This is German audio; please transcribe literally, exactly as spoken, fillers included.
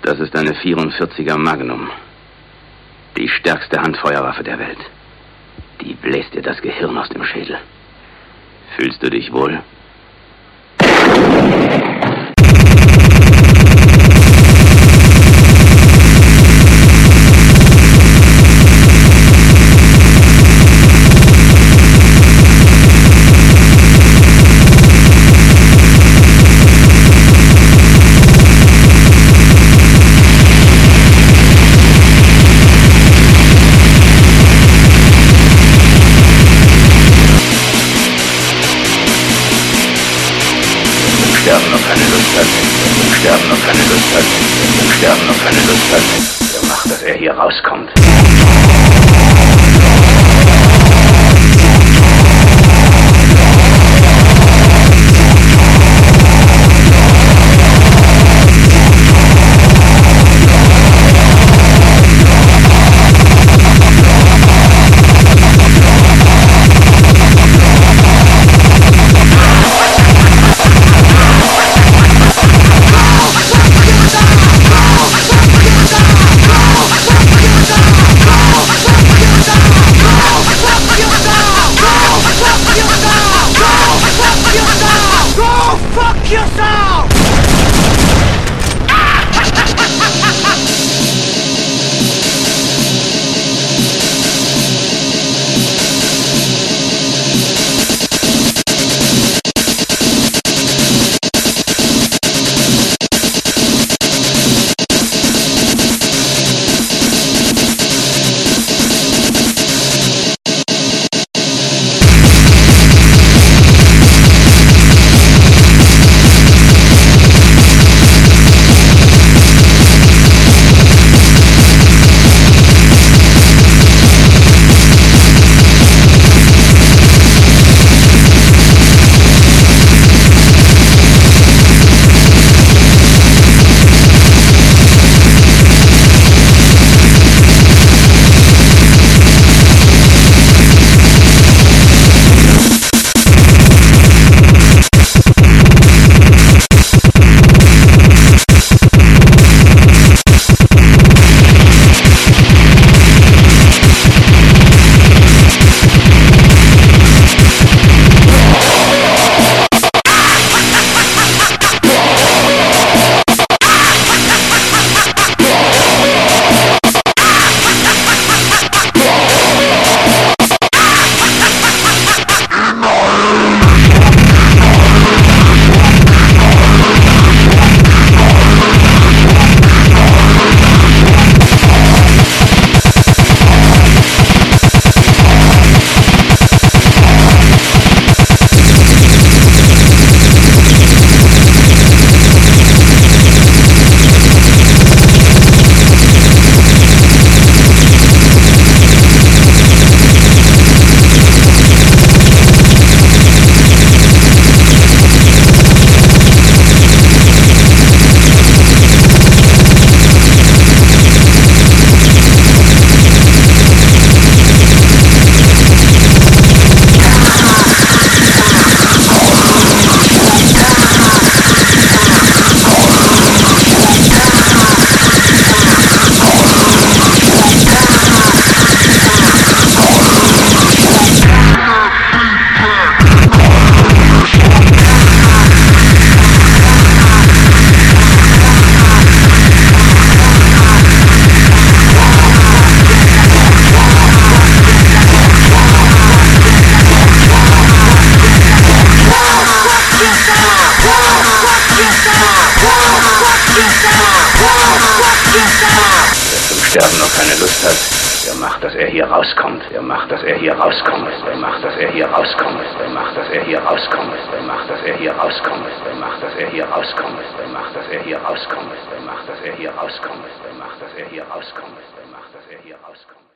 Das ist eine vierundvierziger Magnum. Die stärkste Handfeuerwaffe der Welt. Die bläst dir das Gehirn aus dem Schädel. Fühlst du dich wohl? Sterben noch keine Lust hat, Sterben noch keine Lust hat, Sterben noch keine Lust hat, der macht, dass er hier rauskommt. Fuck yourself! Sterben noch keine Lust hat, der macht, dass er hier rauskommt. Der macht, dass er hier rauskommt. Der macht, dass er hier rauskommt. Der macht, dass er hier rauskommt. Der macht, dass er hier rauskommt. Der macht, dass er hier rauskommt. Der macht, dass er hier rauskommt. Der macht, dass er hier rauskommt. Der macht, dass er hier rauskommt. Der macht, dass er hier rauskommt.